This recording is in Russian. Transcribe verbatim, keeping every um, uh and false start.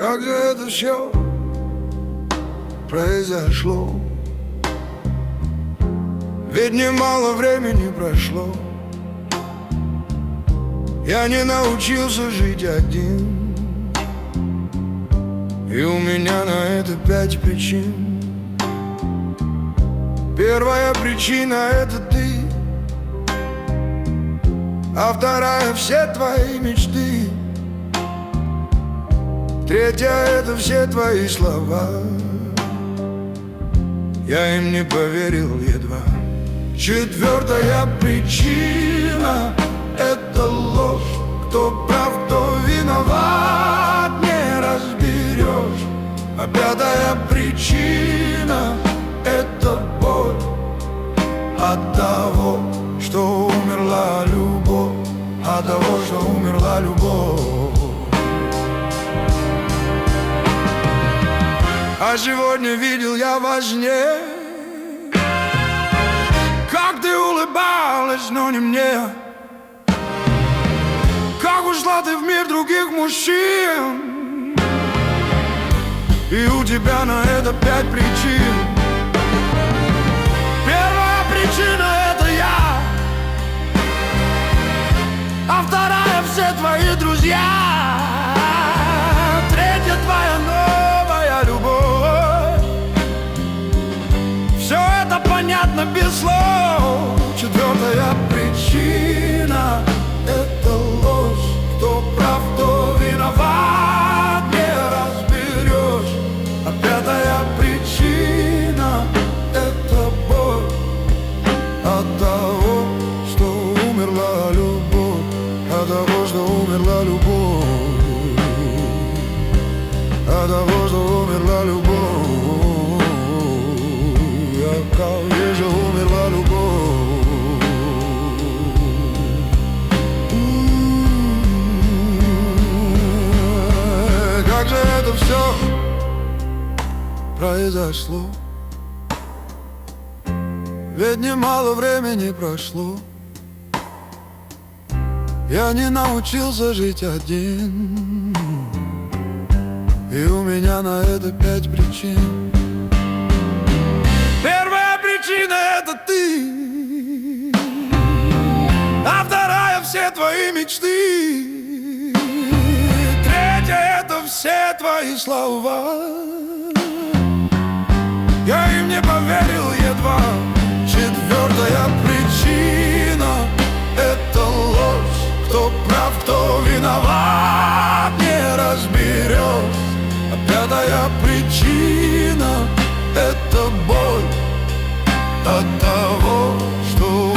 Как же это все произошло? Ведь немало времени прошло. Я не научился жить один, и у меня на это пять причин. Первая причина — это ты, а вторая — все твои мечты. Третья — это все твои слова. Я им не поверил едва. Четвертая причина — это ложь. Кто прав, кто виноват, не разберешь. А пятая причина — это боль от того, что умерла любовь, от того, что умерла любовь. А сегодня видел я во сне, как ты улыбалась, но не мне. Как ушла ты в мир других мужчин, и у тебя на это пять причин. Первая причина — это я, а вторая — все твои друзья. Третья — твоя новая любовь. Все это понятно без слов. Четвертая причина — это ложь. Кто прав, кто виноват, не разберешь. А пятая причина — это боль от того, что умерла любовь, от того, что умерла любовь, от того, что умерла любовь, от того, что умерла любовь. Как же это все произошло? Ведь немало времени прошло. Я не научился жить один, и у меня на это пять причин. Первая причина — это ты, а вторая — все твои мечты. Третья — это все твои слова. Я им не поверил едва. Четвертая причина — это ложь. Кто прав, кто виноват, не разберешь. А пятая причина — это боль от того, что